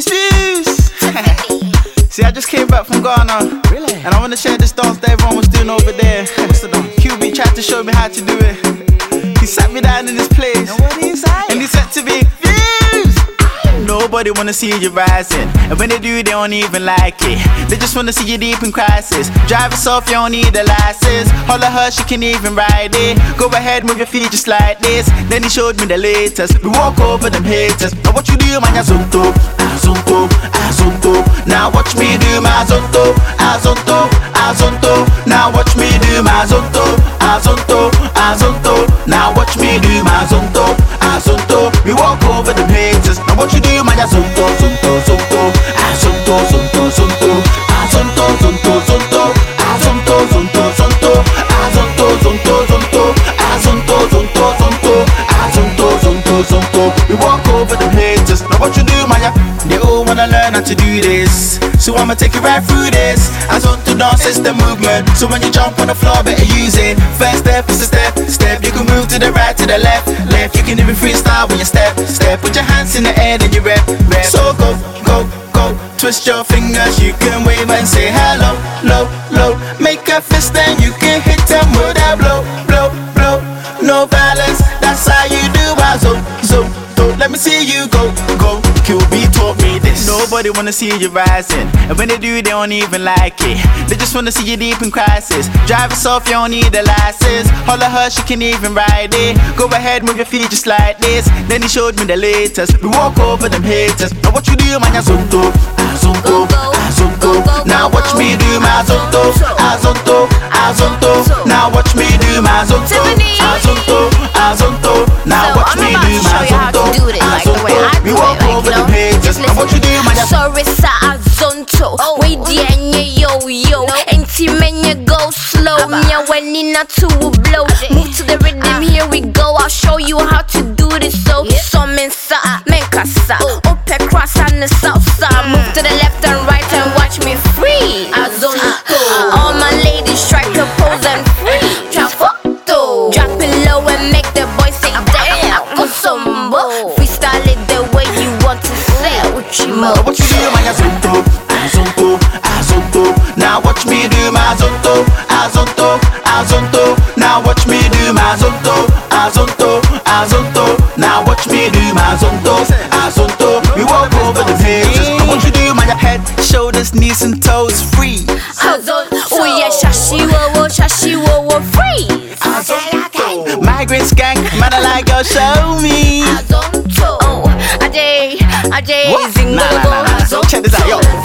It's views. See, I just came back from Ghana. Really? And I want to share this dance that everyone was doing over there. What's the dance? QB tried to show me how to do it. He sat me down in this place. And he said to me, views. Nobody wanna see you rising, and when they do, they don't even like it. They just wanna see you deep in crisis. Drive yourself, you don't need a license. Holler her, she can even ride it. Go ahead, move your feet just like this. Then he showed me the latest. We walk over them haters. Now what you do, man, azonto, azonto, azonto. Now watch me do my azonto, azonto, azonto. Now watch me do my azonto, azonto, azonto. Now watch me do my azonto, azonto. We walk over them haters. Now what you do, man, azonto, zonto, zonto, azonto, zonto, zonto, azonto, zonto, zonto, azonto, zonto, zonto, azonto, zonto, zonto, azonto, zonto, zonto, azonto, zonto, zonto. We walk over them haters. Now what you do, man? They all wanna learn how to do this, so I'ma take you right through this. Azonto dance is the movement, so when you jump on the floor, better use it. First step is a step, step. You can move to the right, to the left, left. You can even freestyle when you step, step. Put your hands in the air, then you rap, rap. So go, go, go. Twist your fingers, you can wave and say hello, low, low. Make a fist, then you can hit them with that blow, blow, blow. No balance, that's how you do. So, let me see you go, go. QB taught me this. Nobody wanna see you rising, and when they do, they don't even like it. They just wanna see you deep in crisis. Drive yourself, you don't need a license. Holler her, she can even ride it. Go ahead, move your feet just like this. Then he showed me the latest. We walk over them haters. Now what you do, man, azonto, azonto, azonto. Now watch me do my azonto, azonto, azonto. Now watch me do my azonto, azonto, azonto. Now watch me do my azonto, azonto. We walk over them haters. Now what you do, man? Sorry, sa azonto. Wait, yo yo. Enti menye go slow. Nya when ina to blow. Move to the rhythm, here we go. I'll show you how to do this. So men sa, men kasa. Ope cross on the south side. Move to the left and right and watch me free. Azonto. All my ladies strike a pose and free. Photo. Drop it low and make the boys say damn. Kosombo. Freestyle it the way you want to say. Uchimo. What you do, man? Azonto, azonto, azonto. Now watch me do my azonto, azonto, azonto. Now watch me do my azonto, azonto, azonto. Now watch me do my azonto, azonto. We walk over the haters. Now what you do, man? Head, shoulders, knees and toes free. Azonto. Oh yeah, shashi wo free. Azonto. Migrants gang, man, I like girl, show me. Azonto. Oh, Ajay, Nah. Check this out, yo.